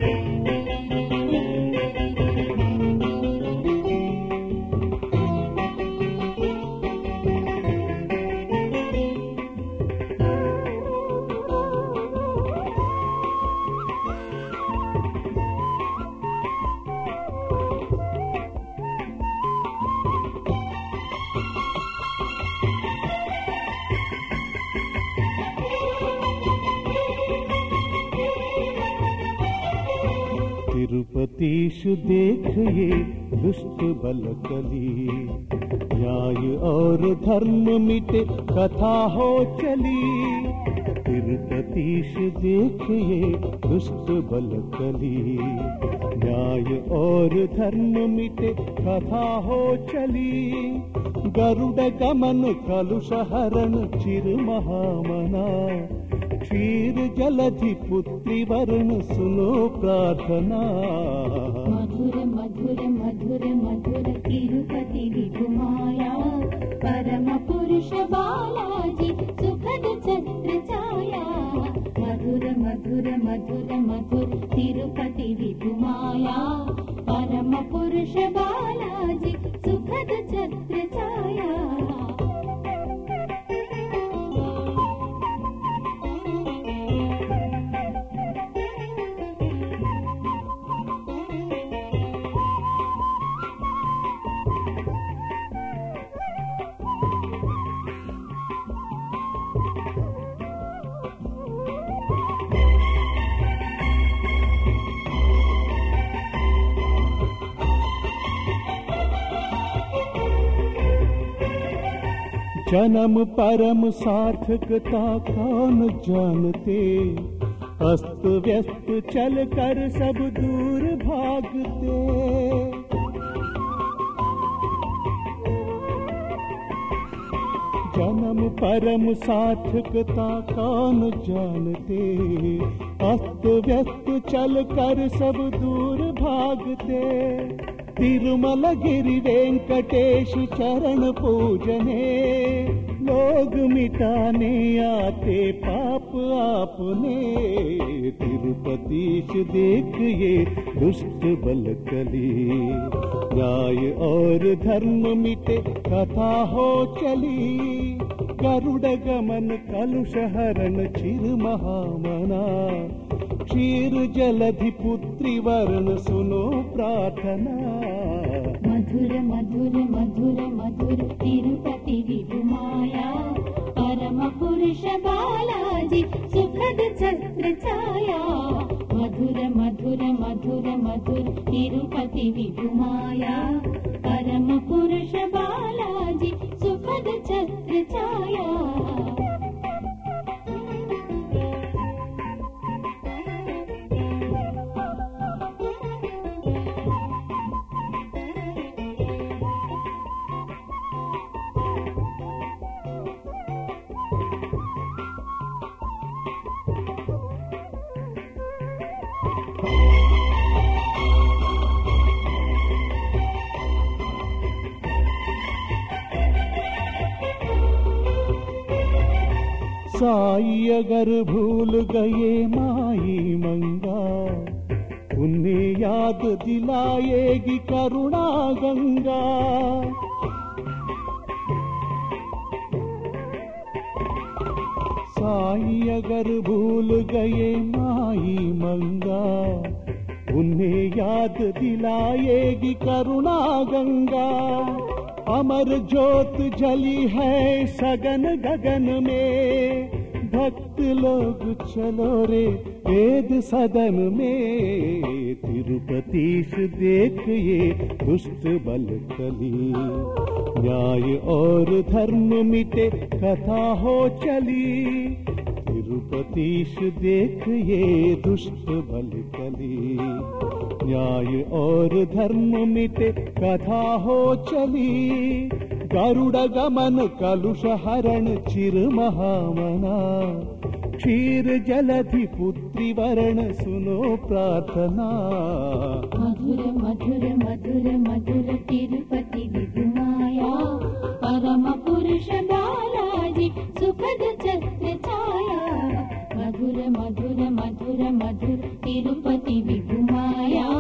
तिरुपतीश देख ये दुष्ट बल कली, न्याय और धर्म मिटे कथा हो चली। तिरुपतीश देख ये दुष्ट बल कली, न्याय और धर्म मिटे कथा हो चली। गरुड़ गमन कलुष हरण चिर महामना, क्षीर जलधि पुत्री वर्ण सुनो प्रार्थना। मधुर मधुर मधुर मधुर तिरुपति विभुमाया, परम पुरुष बालाजी सुखद छत्र छाया। मधुर मधुर मधुर मधुर तिरुपति विभुमाया, परम पुरुष बालाजी सुखद छत्र छाया। जन्म परम सार्थकता कौन जानते, अस्त व्यस्त चल कर सब दूर भागते। जन्म परम सार्थकता कौन जानते, अस्त व्यस्त चल कर सब दूर भागते। तिरुमल गिरि वेंकटेश चरण पूजने, लोग मिटाने आते पाप आपने। तिरुपतीश देख ये दुष्ट बल कली, न्याय और धर्म मिटे कथा हो चली। गरुड़ गमन कलुष हरण चिर महामना, क्षीर जलधि पुत्री वर्ण सुनो प्रार्थना। मधुर मधुर मधुर मधुर तिरुपति विभुमाया, परम पुरुष बालाजी सुखद छत्र छाया। मधुर मधुर मधुर मधुर तिरुपति विभुमाया, परम पुरुष बालाजी सुखद छत्र छाया। साई अगर भूल गए माई मंगा, उन्हें याद दिलाएगी करुणा गंगा। साई अगर भूल गए माई मंगा, उन्हें याद दिलाएगी करुणा गंगा। अमर ज्योत जली है सगन गगन में, भक्त लोग चलो रे वेद सदन में। तिरुपतीश देख ये दुष्ट बल कली, न्याय और धर्म मिटे कथा हो चली। तिरुपतीश देख ये दुष्ट बल कली, न्याय और धर्म मिटे कथा हो चली। गरुड़ गमन कलुष हरण चिर महामना, क्षीर जलधि पुत्री वर्ण सुनो प्रार्थना। मधुर मधुर मधुर मधुर तिरुपति विभुमाया, परम पुरुष बालाजी सुखद छत्र छाया। मधुर मधुर मधुर मधुर तिरुपति विभुमाया